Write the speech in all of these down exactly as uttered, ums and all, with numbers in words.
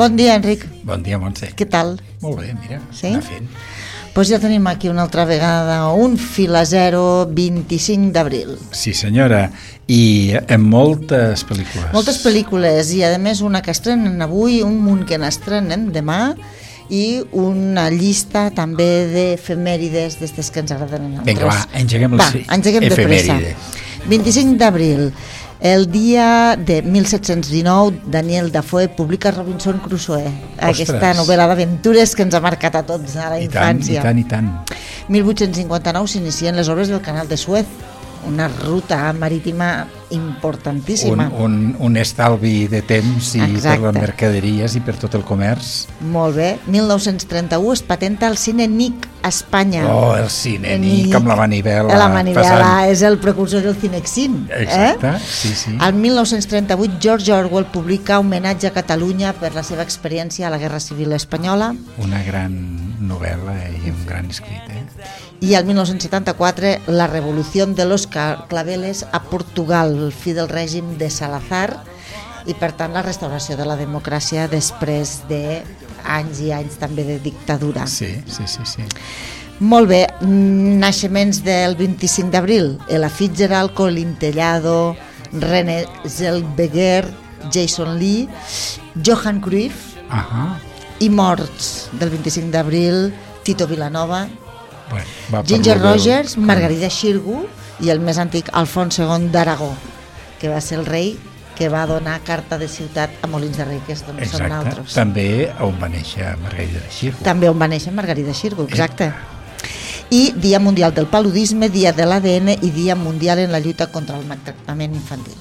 Bon dia, Enric. Bon dia, Montse. Què tal? Molt bé, mira, sí? anar fent. Doncs pues ja tenim aquí una altra vegada un fil a zero, vint-i-cinc d'abril. Sí, senyora, i en moltes pel·lícules. Moltes pel·lícules, i a més una que estrenen avui, un munt que n'estrenen demà, i una llista també d'efemèrides d'estes que ens agraden a nosaltres. Vinga, va, engeguem les va, engeguem de pressa. vint-i-cinc d'abril. El dia de mil set-cents dinou, Daniel Defoe publica Robinson Crusoe, aquesta Ostres. novel·la d'aventures que ens ha marcat a tots a la I infància. tant, i tant, i tant. mil vuit-cents cinquanta-nou s'inicien les obres del Canal de Suez, una ruta marítima importantíssima. Un, un, un estalvi de temps i Exacte. per les mercaderies i per tot el comerç. Molt bé. mil nou-cents trenta-u es patenta el cine N I C a Espanya. Oh, el cine N I C amb la manivela. La manivela passant. és el precursor del Cinexin. Exacte, eh? sí, sí. El mil nou-cents trenta-vuit George Orwell publica Homenatge a Catalunya per la seva experiència a la Guerra Civil Espanyola. Una gran novel·la i un gran escrit, eh? I el mil nou-cents setanta-quatre la revolució de los claveles a Portugal, el fi del règim de Salazar i per tant la restauració de la democràcia després d'anys i anys també de dictadura. Sí, sí, sí, sí. Molt bé, naixements del vint-i-cinc d'abril, Ella Fitzgerald, Colin Tellado, René Zellweger, Jason Lee, Johan Cruyff, Ahà. i morts del vint-i-cinc d'abril, Tito Vilanova, Bueno, va per Ginger lo del- Rogers, Margarida Xirgu i el més antic Alfons segon d'Aragó, que va ser el rei que va donar carta de ciutat a Molins de Rei, que és d'on som Exacte, nosaltres. també on va néixer Margarida Xirgu. També on va néixer Margarida Xirgu, exacte. I Dia Mundial del Paludisme, Dia de l'A D N i Dia Mundial en la lluita contra el maltractament infantil.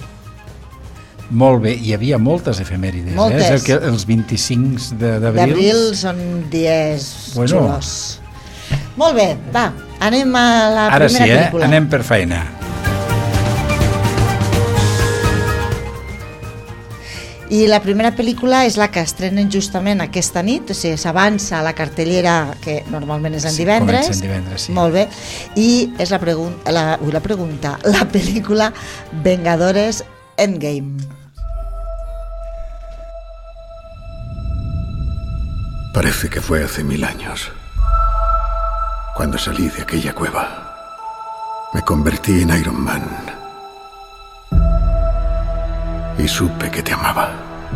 Molt bé, hi havia moltes efemèrides, Moltes. eh? És el que els vint-i-cinc de- d'abril... D'abril són dies Bueno. xulos. Molt bé, va, anem a la Ara primera sí, eh? pel·lícula. Anem per feina. I la primera pel·lícula és la que estrenen justament aquesta nit, o sigui, s'avança a la cartellera, que normalment és en Sí, divendres. comença en divendres, sí. Molt bé. I és la, pregun la, ui, la pregunta, la pel·lícula Vengadores Endgame. Parece que fue hace mil años, cuando salí de aquella cueva. Me convertí en Iron Man y supe que te amaba.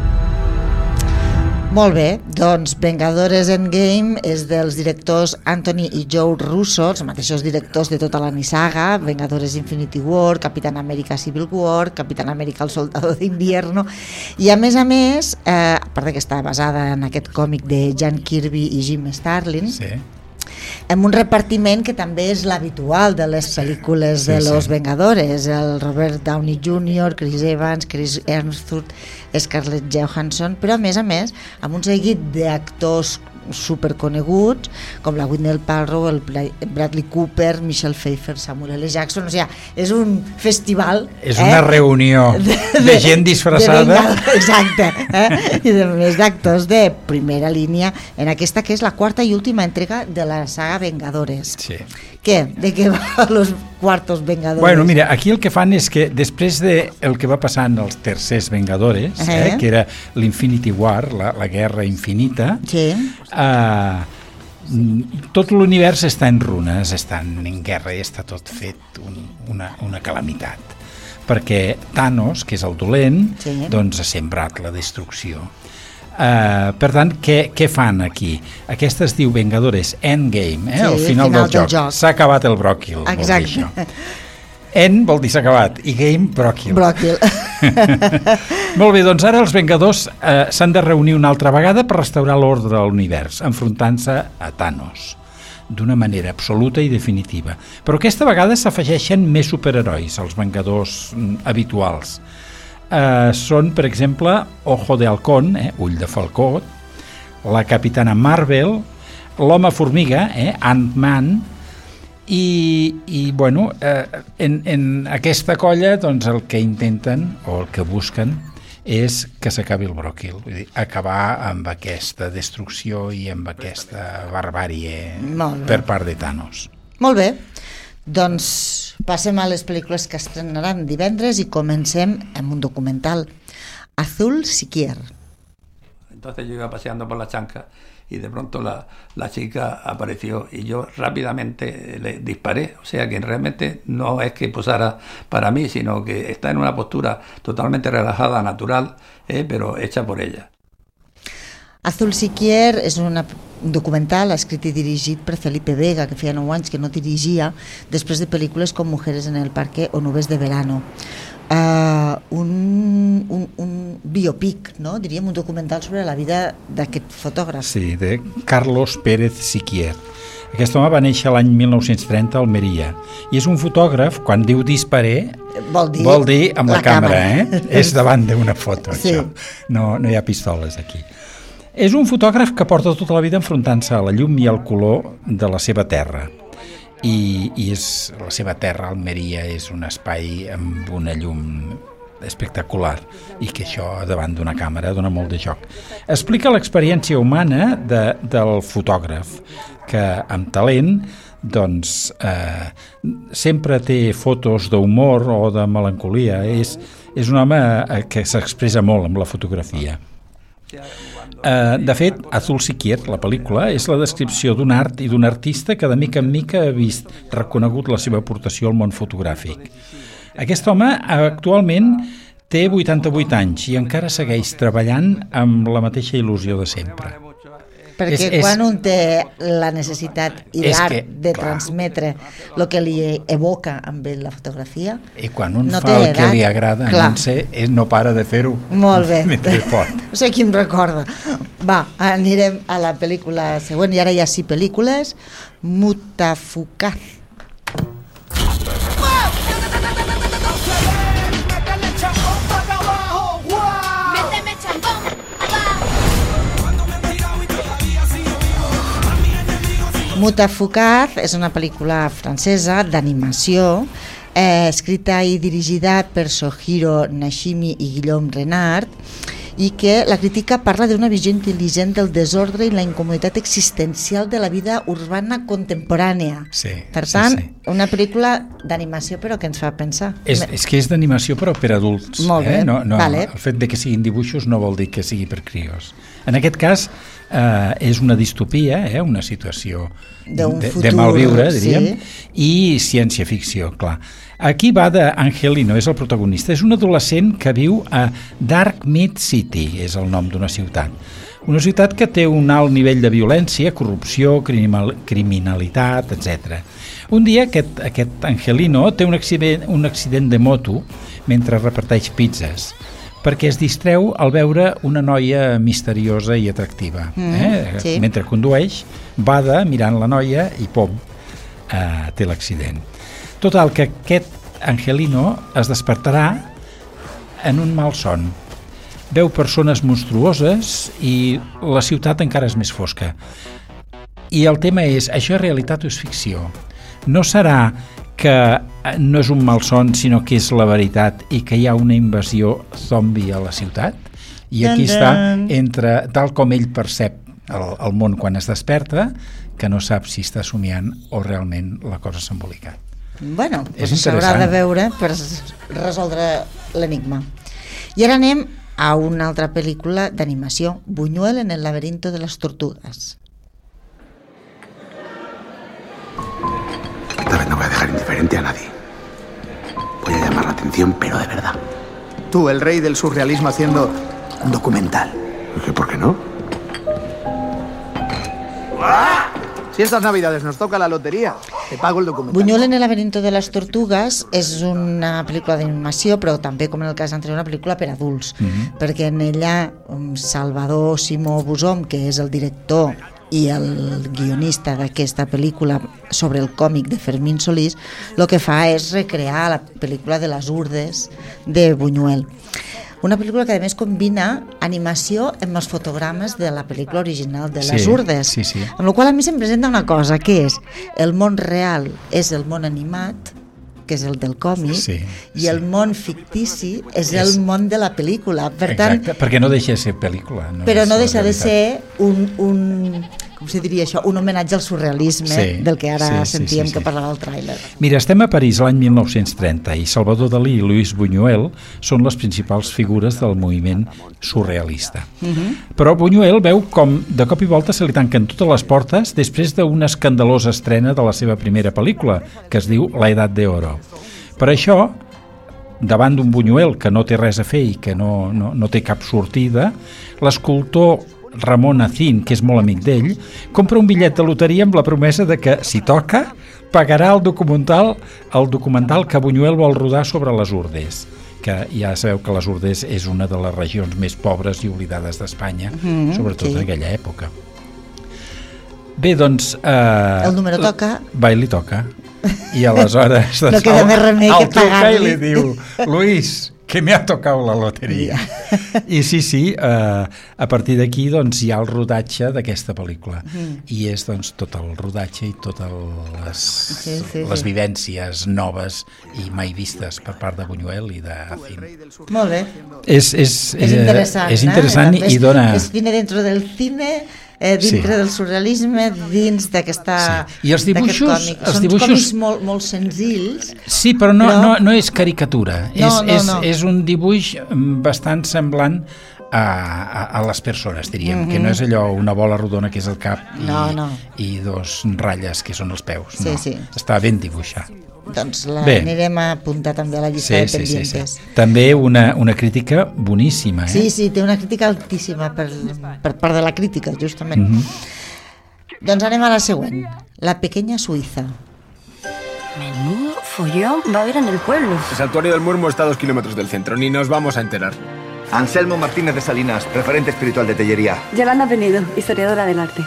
Molt bé, doncs Vengadores Endgame és dels directors Anthony i Joe Russo, els mateixos directors de tota la saga, Vengadores Infinity War, Capitán América Civil War, Capitán América el Soldado d'Invierno, i a més a més, eh, a part que està basada en aquest còmic de Jan Kirby i Jim Starlin, Sí. amb un repartiment que també és l'habitual de les pel·lícules sí, de sí. Los Vengadores, el Robert Downey júnior, Chris Evans, Chris Hemsworth, Scarlett Johansson, però a més a més amb un seguit d'actors superconeguts com la Gwyneth Paltrow, el Bradley Cooper, Michelle Pfeiffer, Samuel L. Jackson, o sigui, és un festival, És una eh? reunió de, de gent disfressada. de Vengador, exacte, eh? I de més d'actors de primera línia en aquesta que és la quarta i última entrega de la saga Vengadores. Sí. Què? De què va los quartos Vengadores? Bueno, mira, aquí el que fan és que després de el que va passar en els tercers Vengadores, eh? Eh? que era l'Infinity War, la, la guerra infinita, Sí. eh, tot l'univers està en runes, està en guerra i està tot fet un, una, una calamitat. Perquè Thanos, que és el dolent, Sí. doncs ha sembrat la destrucció. Uh, per tant, què, què fan aquí? Aquesta es diu Vengadores Endgame, eh? Sí, al final, final del, del joc. joc. S'ha acabat el bròquil, vol dir Exacte. això. End vol dir s'ha acabat i game bròquil. Bròquil. Molt bé, doncs ara els Vengadors eh, s'han de reunir una altra vegada per restaurar l'ordre de l'univers, enfrontant-se a Thanos d'una manera absoluta i definitiva. Però aquesta vegada s'afegeixen més superherois, els Vengadors mm, habituals. Eh, són, per exemple, Ojo de Halcón, eh, Ull de Falcó, la Capitana Marvel, l'Home Formiga, eh, Ant-Man, i, i bueno, eh, en, en aquesta colla doncs el que intenten o el que busquen és que s'acabi el bròquil, vull dir, acabar amb aquesta destrucció i amb aquesta barbàrie per part de Thanos. Molt bé, doncs passem a les pel·lícules que estrenaran divendres i comencem amb un documental, Azul Siquier. Entonces yo iba paseando por la chanca y de pronto la, la chica apareció y yo rápidamente le disparé. O sea que realmente no es que posara para mí, sino que está en una postura totalmente relajada, natural, eh, pero hecha por ella. Azul Siquier és una, un documental escrit i dirigit per Felipe Vega, que feia nou anys que no dirigia, després de pel·lícules com Mujeres en el Parque o Nubes de Verano. Uh, un, un, un biopic, no? Diríem un documental sobre la vida d'aquest fotògraf. Sí, de Carlos Pérez Siquier. Aquest home va néixer l'any mil nou-cents trenta a Almeria i és un fotògraf, quan diu disparé, vol dir, vol dir amb la, la càmera, càmera. Eh? És davant d'una foto, sí. Això. No, no hi ha pistoles aquí. És un fotògraf que porta tota la vida enfrontant-se a la llum i al color de la seva terra. I, i és, la seva terra, Almeria, és un espai amb una llum espectacular i que això davant d'una càmera dona molt de joc. Explica l'experiència humana de, del fotògraf, que amb talent doncs, eh, sempre té fotos d'humor o de melancolia. És, és un home que s'expressa molt amb la fotografia. Uh, de fet, Azul Siquier, la pel·lícula, és la descripció d'un art i d'un artista que de mica en mica ha vist reconegut la seva aportació al món fotogràfic. Aquest home actualment té vuitanta-vuit anys i encara segueix treballant amb la mateixa il·lusió de sempre. Perquè és, és, quan un té la necessitat i l'art que, de clar, transmetre el que li evoca amb la fotografia, i quan un no fa el edat, que li agrada, clar, no, sé, no para de fer-ho. Molt bé. Mentre pot. No sé qui em recorda. Va, anirem a la pel·lícula següent, i ara hi ha sis pel·lícules. Mutafukaz. Mutafukaz és una pel·lícula francesa d'animació eh, escrita i dirigida per Sohiro Nashimi i Guillaume Renard, i que la crítica parla d'una visió intel·ligent del desordre i la incomoditat existencial de la vida urbana contemporània. Sí, per tant, sí, sí. Una pel·lícula d'animació però que ens fa pensar. És, és que és d'animació però per adults. Molt bé, eh? no, no, vale. El fet de que siguin dibuixos no vol dir que sigui per crios. En aquest cas eh, és una distopia, eh? Una situació de, de malviure, diríem, sí. I ciència-ficció, clar. Aquí va d'Angelino, és el protagonista. És un adolescent que viu a Dark Mid City, és el nom d'una ciutat. Una ciutat que té un alt nivell de violència, corrupció, criminal, criminalitat, etcètera. Un dia aquest, aquest Angelino té un accident, un accident de moto mentre reparteix pizzas, perquè es distreu al veure una noia misteriosa i atractiva. Mm, eh? Sí. Mentre condueix, bada mirant la noia i pom, eh, té l'accident. Total, que aquest Angelino es despertarà en un malson. Veu persones monstruoses i la ciutat encara és més fosca. I el tema és, això és realitat o és ficció? No serà que no és un malson, sinó que és la veritat i que hi ha una invasió zombi a la ciutat? I aquí està, entre tal com ell percep el, el món quan es desperta, que no sap si està somiant o realment la cosa s'ha embolicat. Bueno, doncs s'haurà de veure per resoldre l'enigma. I ara anem a una altra pel·lícula d'animació, Buñuel en el laberinto de las tortugas. Esta vez no voy a dejar indiferente a nadie. Voy a llamar la atención, pero de verdad. Tú, el rey del surrealismo, haciendo un documental. ¿Por qué no? Si estas navidades nos toca la lotería, te pago el documental. Buñuel en el laberinto de les tortugues és una pel·lícula d'animació, però també, com en el cas anterior, una pel·lícula per adults, mm-hmm. perquè en ella Salvador Simó Busom, que és el director i el guionista d'aquesta pel·lícula sobre el còmic de Fermín Solís, el que fa és recrear la pel·lícula de les Urdes de Buñuel. Una pel·lícula que a més combina animació amb els fotogrames de la pel·lícula original de les sí, Urdes, sí, sí. amb la qual a mi se'm presenta una cosa, que és el món real és el món animat, que és el del còmic, sí, i sí. el món fictici és, és el món de la pel·lícula. Per Exacte, tant, perquè no deixa de ser pel·lícula. No però no deixa de ser un, un, com se diria això, un homenatge al surrealisme Sí, del que ara sí, sí, sentíem sí, sí. que parlava el tràiler. Mira, estem a París l'any mil nou-cents trenta i Salvador Dalí i Luis Buñuel són les principals figures del moviment surrealista. Uh-huh. Però Buñuel veu com de cop i volta se li tanquen totes les portes després d'una escandalosa estrena de la seva primera pel·lícula, que es diu La Edat de Oro. Per això, davant d'un Buñuel que no té res a fer i que no, no, no té cap sortida, l'escultor Ramon Acín, que és molt amic d'ell, compra un bitllet de loteria amb la promesa de que, si toca, pagarà el documental, el documental que Buñuel vol rodar sobre les Urdes, que ja sabeu que les Urdes és una de les regions més pobres i oblidades d'Espanya, mm-hmm, sobretot sí. en aquella època. Bé, doncs... Eh, el número toca. Va, i li toca. I aleshores no queda el, més remei el que pagar-li. I li diu, Luis, que me ha tocado la loteria. I sí, sí, eh, a partir d'aquí doncs, hi ha el rodatge d'aquesta pel·lícula. Mm. I és doncs, tot el rodatge i totes les, sí, sí, les sí. vivències noves i mai vistes per part de Buñuel i d'Acín. Molt bé. És, és, és interessant, és interessant eh? i dona... És cine dentro del cine... Eh, dintre sí. del surrealisme, dins d'aquesta sí. I els dibuixos, còmic. Els Són dibuixos... còmics molt, molt senzills. Sí, però no, però... no, no és caricatura. No, és, no, és, no. és un dibuix bastant semblant a, a, a les persones, diríem, mm-hmm. que no és allò una bola rodona que és el cap i, no, no. i dos ratlles que són els peus. Sí, no. sí. Està ben dibuixat. Doncs l'anirem a apuntar també a la llista sí, de pendientes. Sí, sí, sí. També una, una crítica boníssima. Eh? Sí, sí, té una crítica altíssima per, per part de la crítica, justament. Mm-hmm. Doncs anem a la següent, La pequeña Suiza. Menudo follón va a haber en el pueblo. El santuario del Murmo está a dos kilómetros del centro, ni nos vamos a enterar. Anselmo Martínez de Salinas, referente espiritual de Tellería. Yolanda Penido, historiadora del arte.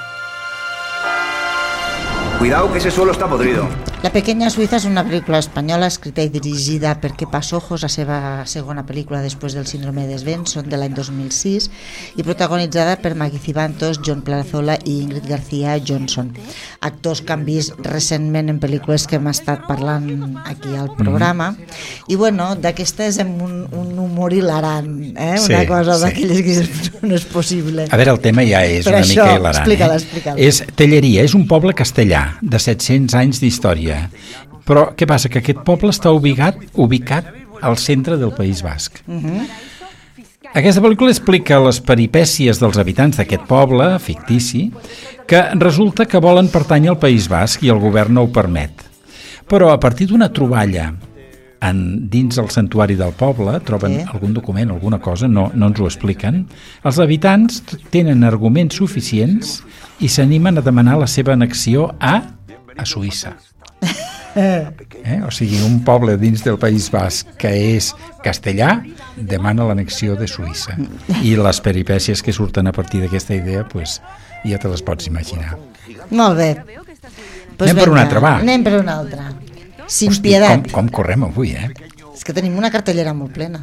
Cuidado que ese suelo está podrido. La pequeña Suiza és una pel·lícula espanyola escrita i dirigida per Kepa Sojos, la seva segona pel·lícula després del síndrome de Svensson de l'any dos mil sis, i protagonitzada per Maggie Cibantos, John Plazola i Ingrid García Johnson, actors que han vist recentment en pel·lícules que hem estat parlant aquí al programa. Mm. I bueno, d'aquesta és amb un, un humor hilarant, eh? Sí, una cosa sí. d'aquelles que no és possible. A veure, el tema ja és Però una això, mica hilarant. Explica-la, eh? explica-la. És Telleria, és un poble castellà de set-cents anys d'història. Però què passa? Que aquest poble està ubicat, ubicat al centre del País Basc. Uh-huh. Aquesta pel·lícula explica les peripècies dels habitants d'aquest poble fictici, que resulta que volen pertànyer al País Basc i el govern no ho permet. Però a partir d'una troballa en, dins el santuari del poble, troben sí. algun document, alguna cosa, no, no ens ho expliquen, els habitants tenen arguments suficients i s'animen a demanar la seva annexió a, a Suïssa. Eh? O sigui, un poble dins del País Basc que és castellà demana l'annexió de Suïssa, i les peripècies que surten a partir d'aquesta idea pues, ja te les pots imaginar. Molt bé, pues anem venga, per una altra, va. Anem per una altra. Sin Hosti, piedat. com, com correm avui, eh? És que tenim una cartellera molt plena.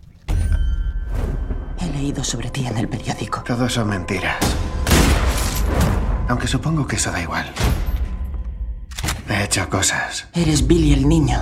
He leído sobre ti en el periódico. Todo son mentiras. Aunque supongo que eso da igual. He hecho cosas. Eres Billy el niño.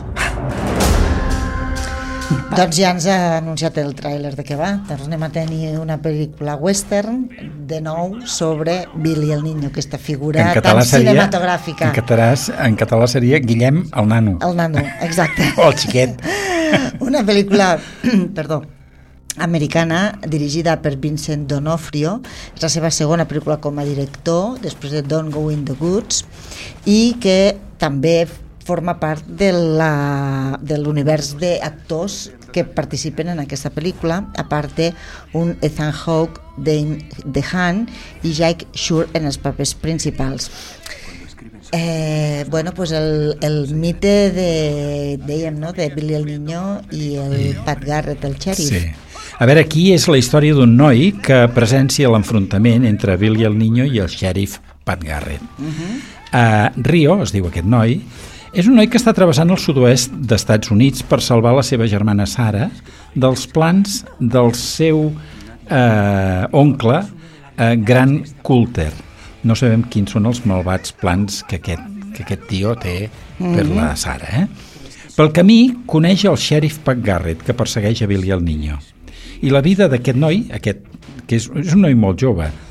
Doncs ja ens ha anunciat el tràiler de què va. Doncs anem a tenir una pel·lícula western de nou sobre Billy el niño, aquesta figura tan seria, cinematogràfica. En català, en català seria Guillem el nano. El nano, exacte. O el xiquet. Una pel·lícula, perdó, americana, dirigida per Vincent D'Onofrio. És la seva segona pel·lícula com a director, després de Don't Go in the Woods, i que també forma part de la, de l'univers d'actors que participen en aquesta pel·lícula, a part d'un Ethan Hawke, Dane DeHaan i Jake Shore en els papers principals. Eh, bueno, pues el, el mite de, dèiem, no?, de Billy el Niño i el I... Pat Garrett, el xèrif. Sí. A veure, aquí és la història d'un noi que presencia l'enfrontament entre Billy el Niño i el xèrif Pat Garrett. Uh-huh. uh, Rio, es diu aquest noi, és un noi que està travessant el sud-oest d'Estats Units per salvar la seva germana Sarah dels plans del seu eh, oncle eh, Gran Coulter. No sabem quins són els malvats plans que aquest, que aquest tio té per la Sarah. Eh? Pel camí coneix el xèrif Pat Garrett, que persegueix a Billy el Niño. I la vida d'aquest noi, aquest, que és, és un noi molt jove,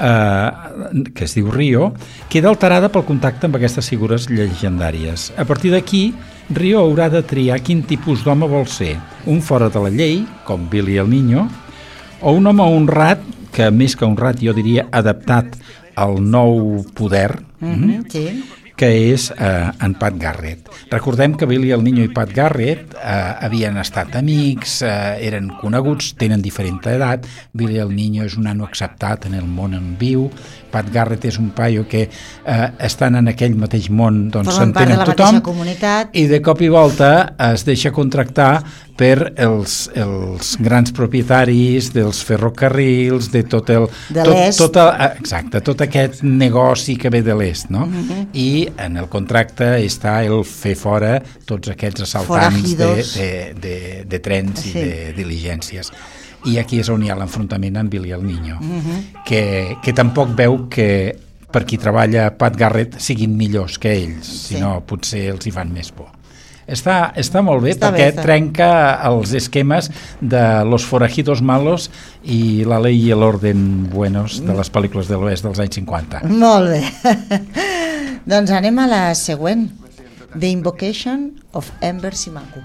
eh, que es diu Rio, queda alterada pel contacte amb aquestes figures llegendàries. A partir d'aquí, Rio haurà de triar quin tipus d'home vol ser, un fora de la llei, com Billy el Niño, o un home honrat, que més que honrat jo diria adaptat al nou poder, mm-hmm, sí. que és eh, en Pat Garrett. Recordem que Billy el Niño i Pat Garrett eh, havien estat amics, eh, eren coneguts, tenen diferent edat. Billy el Niño és un nano acceptat en el món on viu. Pat Garrett és un paio que eh, estan en aquell mateix món, doncs s'entenen tothom, i de cop i volta es deixa contractar per els, els grans propietaris dels ferrocarrils, de tot el... De tot, l'est. Tot el, exacte, tot aquest negoci que ve de l'est, no? Mm-hmm. I en el contracte està el fer fora tots aquests assaltants de, de, de, de trens sí. i de diligències. I aquí és on hi ha l'enfrontament amb Billy el Niño, mm-hmm. que, que tampoc veu que per qui treballa Pat Garrett siguin millors que ells, sí. sinó potser els hi fan més por. Està, està molt bé està perquè bé, està. trenca els esquemes de los forajidos malos i la ley y el orden buenos de les pel·lícules de l'oest dels anys cinquanta. Molt bé. Doncs anem a la següent. The Invocation of Ember Simaku.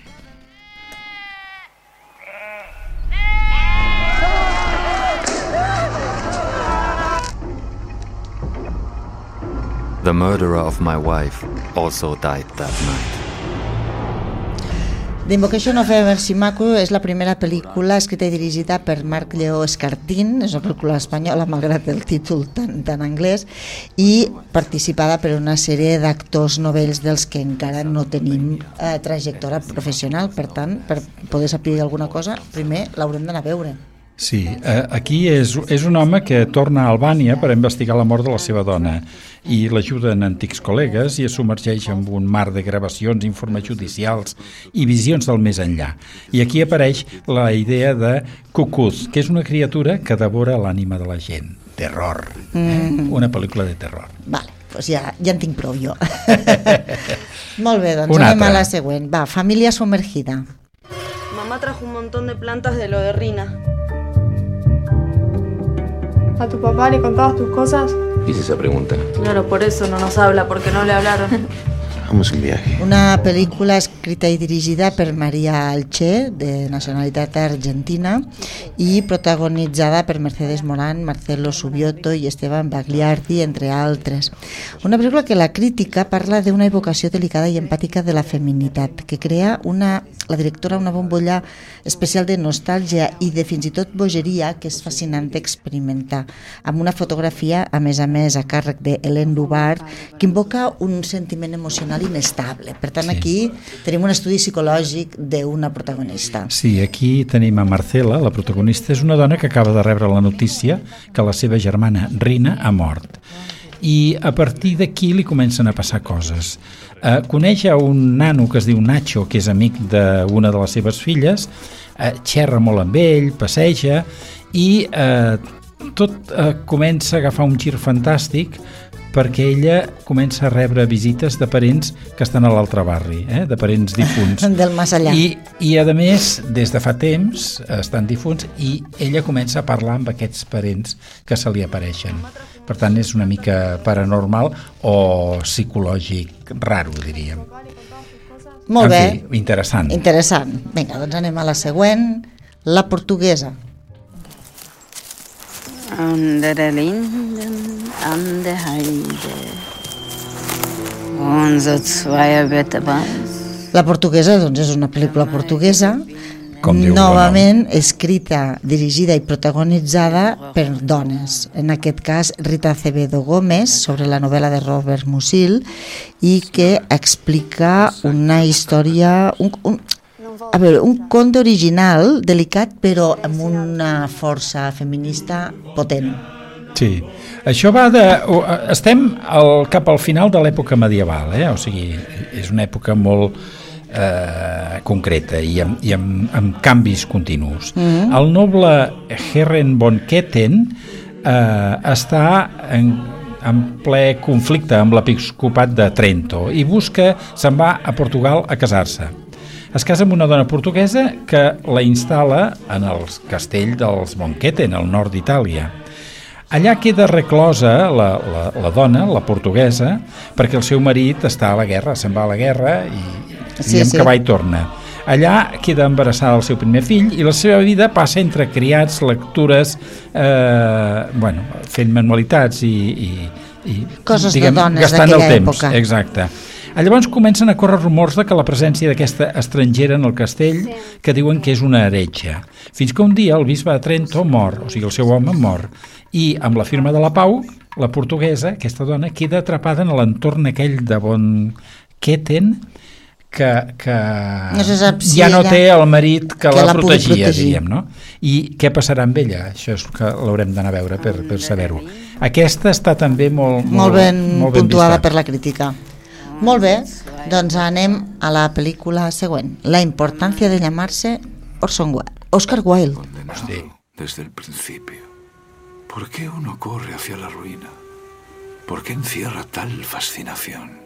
The murderer of my wife also died that night. The Invocation of Ember Simaku és la primera pel·lícula escrita i dirigida per Marc Lleó Escartín, és una pel·lícula espanyola malgrat el títol tan, tan anglès, i participada per una sèrie d'actors novells dels que encara no tenim eh, trajectòria professional. Per tant, per poder saber alguna cosa, primer l'haurem d'anar a veure. Sí, eh, aquí és, és un home que torna a Albània per investigar la mort de la seva dona i l'ajuden antics col·legues i es submergeix en un mar de gravacions, informes judicials i visions del més enllà. I aquí apareix la idea de Cucuth, que és una criatura que devora l'ànima de la gent. Terror, eh? mm. Una pel·lícula de terror. Vale, doncs ja, ja en tinc prou jo. Molt bé, doncs una anem altra. a la següent. Va, Familia Sumergida. Mamá trajo un montón de plantas de lo de Rina. ¿A tu papá le contabas tus cosas? Hice esa pregunta. Claro, por eso no nos habla, porque no le hablaron. Hagamos un viaje. Una pel·lícula escrita i dirigida per Maria Alché, de nacionalitat argentina, i protagonitzada per Mercedes Morán, Marcelo Subioto i Esteban Bagliardi, entre altres. Una pel·lícula que la crítica parla d'una evocació delicada i empàtica de la feminitat, que crea una, la directora una bombolla especial de nostàlgia i de fins i tot bogeria que és fascinant experimentar, amb una fotografia, a més a més, a càrrec de Hélène Loubard, que invoca un sentiment emocional inestable. Per tant, sí. Aquí tenim un estudi psicològic d'una protagonista. Sí, aquí tenim a Marcela, la protagonista, és una dona que acaba de rebre la notícia que la seva germana Rina ha mort. I a partir d'aquí li comencen a passar coses. Eh, coneix a un nano que es diu Nacho, que és amic d'una de les seves filles, eh, xerra molt amb ell, passeja, i eh, tot eh, comença a agafar un gir fantàstic perquè ella comença a rebre visites de parents que estan a l'altre barri, eh? De parents difunts. Del més allà. I, I, a més, des de fa temps estan difunts i ella comença a parlar amb aquests parents que se li apareixen. Per tant, és una mica paranormal o psicològic raro, diríem. Molt bé. En fi, interessant. Interessant. Vinga, doncs anem a la següent, La portuguesa. Under der Linden, an der Heide, unser zweier Wetterweis. La portuguesa, doncs, és una pel·lícula portuguesa, Com diu novament escrita, dirigida i protagonitzada per dones. En aquest cas, Rita Acevedo Gómez, sobre la novel·la de Robert Musil, i que explica una història... Un, un, a veure, un conte original, delicat, però amb una força feminista potent. Sí, això va de... Estem al, cap al final de l'època medieval, eh? O sigui, és una època molt eh, concreta i amb, i amb, amb canvis continus. Mm-hmm. El noble Herren von Ketten eh, està en, en ple conflicte amb l'episcopat de Trento i busca, se'n va a Portugal a casar-se. Es casa amb una dona portuguesa que la instal·la en el castell dels von Ketten, al nord d'Itàlia. Allà queda reclosa la, la, la dona, la portuguesa, perquè el seu marit està a la guerra, se'n va a la guerra i sí, diguem sí. que va i torna. Allà queda embarassada el seu primer fill i la seva vida passa entre criats, lectures, eh, bueno, fent manualitats i, i, i coses diguem, de dones gastant el d'aquella temps. època. Exacte. Llavors comencen a córrer rumors de que la presència d'aquesta estrangera en el castell, que diuen que és una heretge. Fins que un dia el bisbe de Trento mor, o sigui, el seu home mor, i amb la firma de la pau, la portuguesa, aquesta dona, queda atrapada en l'entorn aquell de Bon Queten, que, que no se sap si ja no ella, té el marit que, que la, la protegia, diríem, no? I què passarà amb ella? Això és que l'haurem d'anar a veure per, per saber-ho. Aquesta està també molt, molt, molt ben, molt ben puntuada vista per la crítica. Molt bé, doncs anem a la pel·lícula següent. La importància de llamarse Orson Welles. Oscar Wilde. Sí. Desde el principio. ¿Por qué uno corre hacia la ruina? ¿Por qué encierra tal fascinación?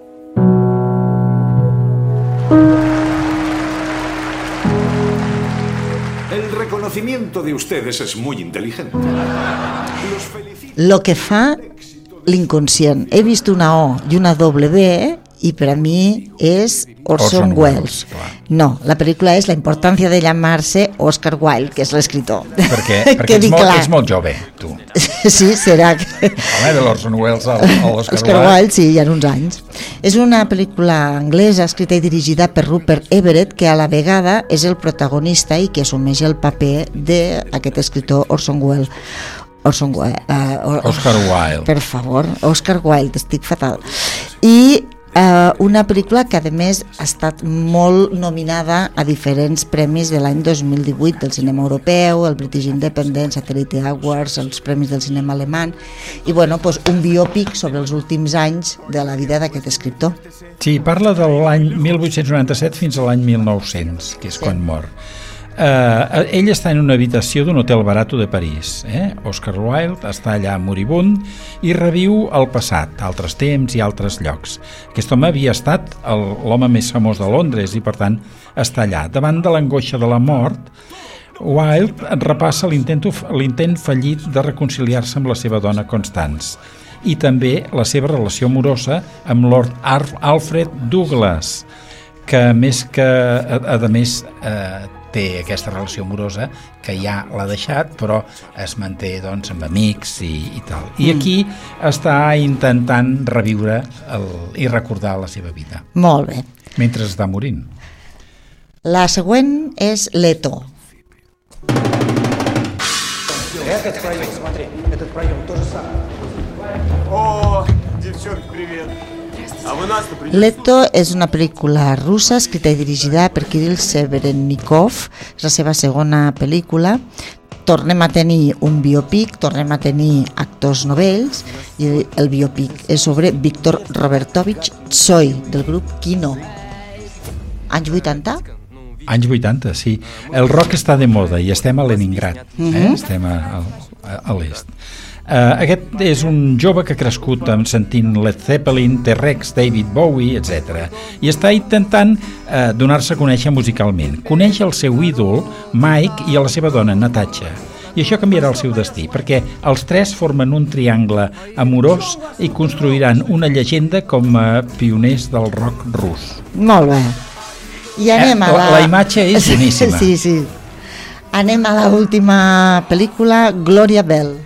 El reconocimiento de ustedes es muy inteligente. Los felicito. Lo que fa l'inconscient. He vist una O i una W i per a mi és Orson, Orson Welles. Welles. No, la pel·lícula és La importància de llamar-se Oscar Wilde, que és l'escriptor. Perquè, perquè ets, molt, ets molt jove, tu. Sí, serà que... Home, de l'Orson Welles a l'Oscar Oscar Wilde. Wilde, sí, hi ha uns anys. És una pel·lícula anglesa escrita i dirigida per Rupert Everett, que a la vegada és el protagonista i que assumeix el paper d'aquest escriptor Orson Welles. Orson Wilde, uh, Oscar Wilde. Per favor, Oscar Wilde, estic fatal. I uh, una pel·lícula que a més ha estat molt nominada a diferents premis de l'any dos mil divuit del cinema europeu, el British Independent, Satellite Awards, els premis del cinema alemany i bueno, pues, un biòpic sobre els últims anys de la vida d'aquest escriptor. Sí, parla de l'any mil vuit-cents noranta-set fins a l'any mil nou-cents, que és sí. quan mor. Uh, ell està en una habitació d'un hotel barato de París. Eh? Oscar Wilde està allà moribund i reviu el passat, altres temps i altres llocs. Aquest home havia estat el, l'home més famós de Londres i per tant està allà. Davant de l'angoixa de la mort, Wilde repassa l'intent, l'intent fallit de reconciliar-se amb la seva dona Constance i també la seva relació amorosa amb Lord Alfred Douglas, que més que, a, a més, eh, té aquesta relació amorosa que ja l'ha deixat però es manté doncs amb amics i, i tal i aquí està intentant reviure el, i recordar la seva vida. Molt bé. Mentre està morint. La següent és Leto. Этот проем, смотри, этот проем то же самое. О, девчонки, привет. Leto és una pel·lícula russa escrita i dirigida per Kirill Severennikov, és la seva segona pel·lícula. Tornem a tenir un biòpic, tornem a tenir actors novells i el biòpic és sobre Viktor Robertovich Tsoi del grup Kino. Anys vuitanta? Anys vuitanta, sí. El rock està de moda i estem a Leningrad, eh? uh-huh. estem a, a, a l'est. Uh, aquest és un jove que ha crescut sentint Led Zeppelin, T-Rex, David Bowie, etcètera. I està intentant uh, donar-se a conèixer musicalment. Coneix el seu ídol, Mike, i a la seva dona, Natasha. I això canviarà el seu destí, perquè els tres formen un triangle amorós i construiran una llegenda com a pioners del rock rus. Molt bé. I anem a la... La, la imatge és boníssima. Sí, sí. Anem a l'última pel·lícula, Gloria Bell.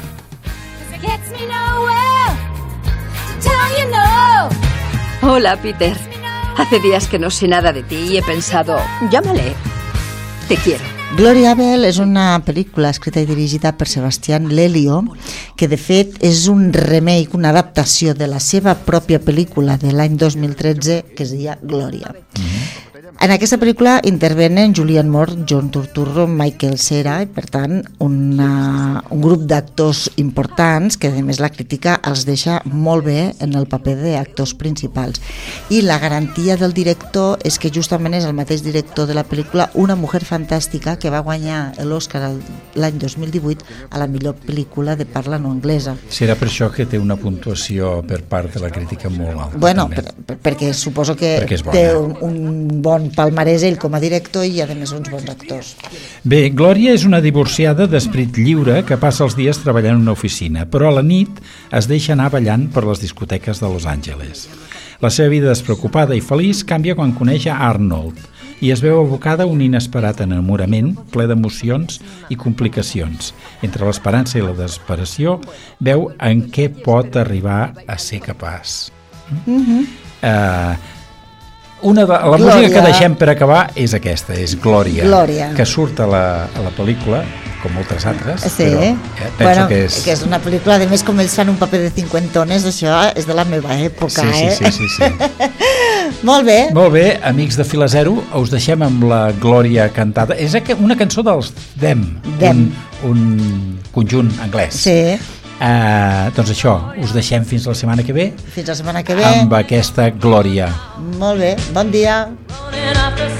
Hola, Peter. Hace días que no sé nada de ti y he pensado, llámale. Te quiero. Gloria Bell és una pel·lícula escrita i dirigida per Sebastián Lelio, que de fet és un remake, una adaptació de la seva pròpia pel·lícula de l'any dos mil tretze que es deia Gloria. Mm-hmm. En aquesta pel·lícula intervenen Julianne Moore, John Turturro, Michael Cera i per tant una, un grup d'actors importants que a més la crítica els deixa molt bé en el paper d'actors principals i la garantia del director és que justament és el mateix director de la pel·lícula Una mujer fantàstica que va guanyar l'Oscar l'any dos mil divuit a la millor pel·lícula de parla no anglesa. Serà per això que té una puntuació per part de la crítica molt alta. Bueno, per, per, perquè suposo que perquè té un, un bon bon palmarès ell com a director i a més uns bons actors. Bé, Glòria és una divorciada d'esperit lliure que passa els dies treballant en una oficina, però a la nit es deixa anar ballant per les discoteques de Los Angeles. La seva vida despreocupada i feliç canvia quan coneix a Arnold i es veu abocada a un inesperat enamorament ple d'emocions i complicacions. Entre l'esperança i la desesperació veu en què pot arribar a ser capaç. Mm-hmm. Uh, una de, la Glòria. Música que deixem per acabar és aquesta, és Glòria, Glòria. que surt a la, a la pel·lícula com moltes altres, sí. però eh, penso bueno, que és... que és una pel·lícula, a més com ells fan un paper de cinquantones, això és de la meva època, sí, sí, eh? Sí, sí, sí. Molt bé. Molt bé, amics de Fila Zero, us deixem amb la Glòria cantada. És una cançó dels Them, Them. Un, un conjunt anglès. Sí. Uh, doncs això, us deixem fins la setmana que ve. Fins la setmana que ve. Amb aquesta Glòria. Molt bé, bon dia.